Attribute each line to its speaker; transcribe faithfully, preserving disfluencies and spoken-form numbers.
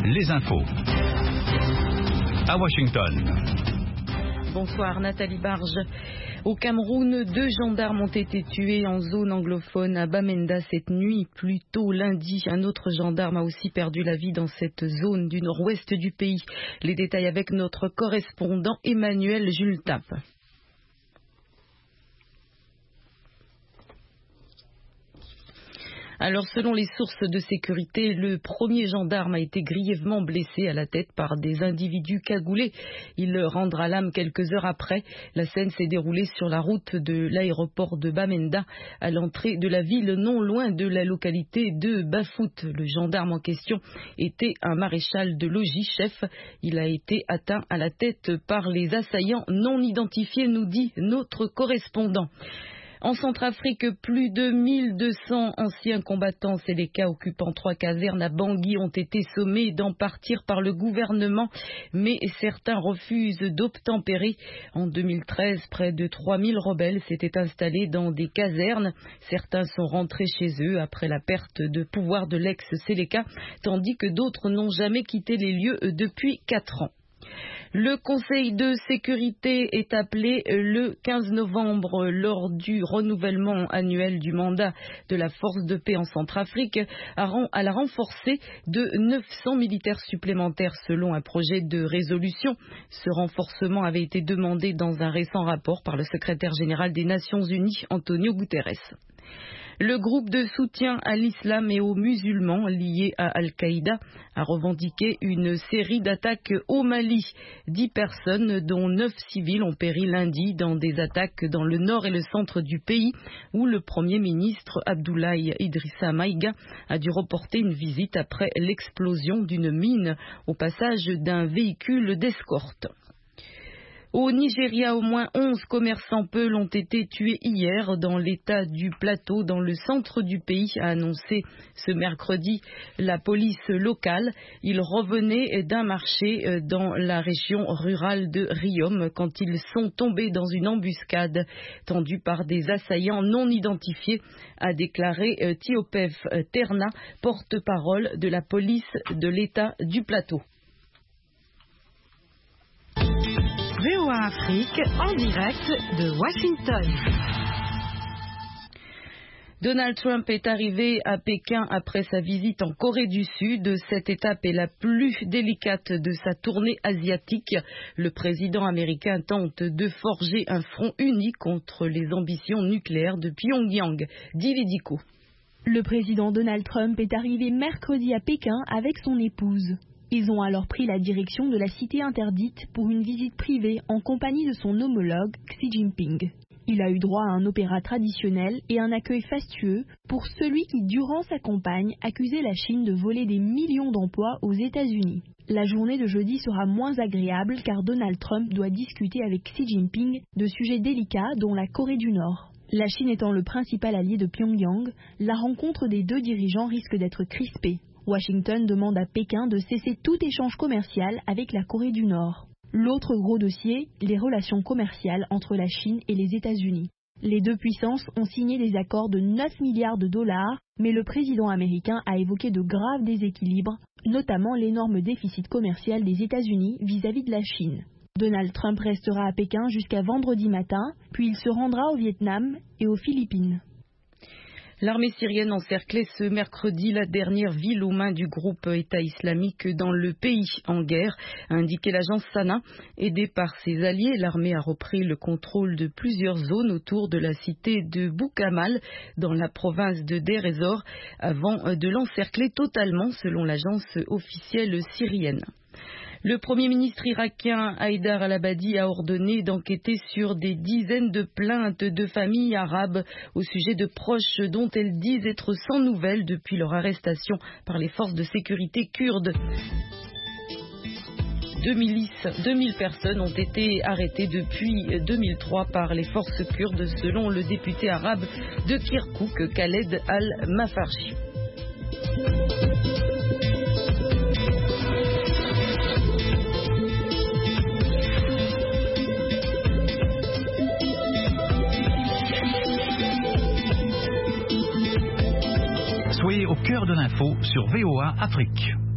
Speaker 1: les infos. À Washington.
Speaker 2: Bonsoir Nathalie Barge. Au Cameroun, deux gendarmes ont été tués en zone anglophone à Bamenda cette nuit. Plus tôt lundi, un autre gendarme a aussi perdu la vie dans cette zone du nord-ouest du pays. Les détails avec notre correspondant Emmanuel Jultap. Alors, selon les sources de sécurité, le premier gendarme a été grièvement blessé à la tête par des individus cagoulés. Il rendra l'âme quelques heures après. La scène s'est déroulée sur la route de l'aéroport de Bamenda, à l'entrée de la ville, non loin de la localité de Bafout. Le gendarme en question était un maréchal de logis, chef. Il a été atteint à la tête par les assaillants non identifiés, nous dit notre correspondant. En Centrafrique, plus de mille deux cents anciens combattants séléka occupant trois casernes à Bangui ont été sommés d'en partir par le gouvernement, mais certains refusent d'obtempérer. En deux mille treize, près de trois mille rebelles s'étaient installés dans des casernes. Certains sont rentrés chez eux après la perte de pouvoir de l'ex-séléka, tandis que d'autres n'ont jamais quitté les lieux depuis quatre ans. Le Conseil de sécurité est appelé le quinze novembre lors du renouvellement annuel du mandat de la force de paix en Centrafrique à la renforcer de neuf cents militaires supplémentaires selon un projet de résolution. Ce renforcement avait été demandé dans un récent rapport par le secrétaire général des Nations Unies, Antonio Guterres. Le groupe de soutien à l'islam et aux musulmans liés à Al-Qaïda a revendiqué une série d'attaques au Mali. Dix personnes, dont neuf civils, ont péri lundi dans des attaques dans le nord et le centre du pays, où le Premier ministre Abdoulaye Idrissa Maïga a dû reporter une visite après l'explosion d'une mine au passage d'un véhicule d'escorte. Au Nigeria, au moins onze commerçants peuls ont été tués hier dans l'état du Plateau, dans le centre du pays, a annoncé ce mercredi la police locale. Ils revenaient d'un marché dans la région rurale de Riom quand ils sont tombés dans une embuscade tendue par des assaillants non identifiés, a déclaré Thiopef Terna, porte-parole de la police de l'état du Plateau.
Speaker 3: V O A Afrique, en direct de Washington.
Speaker 2: Donald Trump est arrivé à Pékin après sa visite en Corée du Sud. Cette étape est la plus délicate de sa tournée asiatique. Le président américain tente de forger un front uni contre les ambitions nucléaires de Pyongyang. Dividico.
Speaker 4: Le président Donald Trump est arrivé mercredi à Pékin avec son épouse. Ils ont alors pris la direction de la cité interdite pour une visite privée en compagnie de son homologue Xi Jinping. Il a eu droit à un opéra traditionnel et un accueil fastueux pour celui qui, durant sa campagne, accusait la Chine de voler des millions d'emplois aux États-Unis. La journée de jeudi sera moins agréable car Donald Trump doit discuter avec Xi Jinping de sujets délicats dont la Corée du Nord. La Chine étant le principal allié de Pyongyang, la rencontre des deux dirigeants risque d'être crispée. Washington demande à Pékin de cesser tout échange commercial avec la Corée du Nord. L'autre gros dossier, les relations commerciales entre la Chine et les États-Unis. Les deux puissances ont signé des accords de neuf milliards de dollars, mais le président américain a évoqué de graves déséquilibres, notamment l'énorme déficit commercial des États-Unis vis-à-vis de la Chine. Donald Trump restera à Pékin jusqu'à vendredi matin, puis il se rendra au Vietnam et aux Philippines.
Speaker 2: L'armée syrienne encerclait ce mercredi la dernière ville aux mains du groupe État islamique dans le pays en guerre, a indiqué l'agence Sana. Aidée par ses alliés, l'armée a repris le contrôle de plusieurs zones autour de la cité de Boukamal, dans la province de Deir ez-Zor, avant de l'encercler totalement, selon l'agence officielle syrienne. Le Premier ministre irakien Haïdar al-Abadi a ordonné d'enquêter sur des dizaines de plaintes de familles arabes au sujet de proches dont elles disent être sans nouvelles depuis leur arrestation par les forces de sécurité kurdes. deux mille personnes ont été arrêtées depuis deux mille trois par les forces kurdes, selon le député arabe de Kirkouk, Khaled al-Mafarchi.
Speaker 1: Soyez au cœur de l'info sur V O A Afrique.